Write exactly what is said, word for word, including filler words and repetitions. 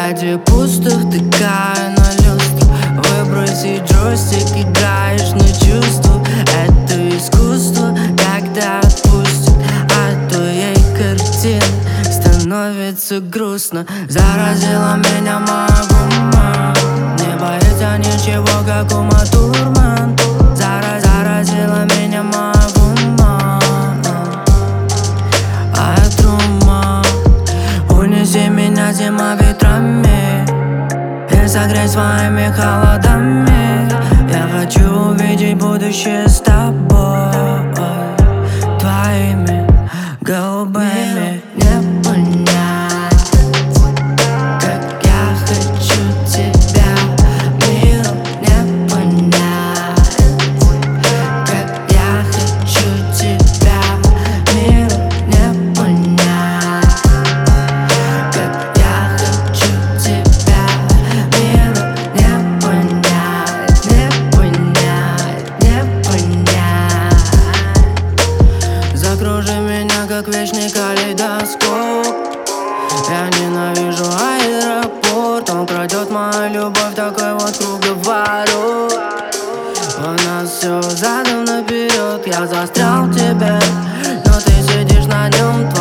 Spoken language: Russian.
ради пустых тыкаю на люстру. Выбросить джойстик, играешь на чувства. Это искусство, когда отпустят от твоей картины становится грустно. Заразила меня моя гума, не боится ничего, как Ума Турман. Зараз, заразила меня моя гума, а я трума. Унеси меня зима ветрами и согрей своими холодами. Я хочу увидеть будущее с тобой, твоими голубыми. Не понять, как я хочу тебя, миру не понять, как я хочу тебя, миру не понять, как я хочу тебя, миру не понять, не понять, не понять. Закружи меня, как вечный калейдоскоп. Я ненавижу аэропорт, он крадет мою любовь, такой вот круговорот. У нас все задом наперед, я застрял в тебе, но ты сидишь на нем.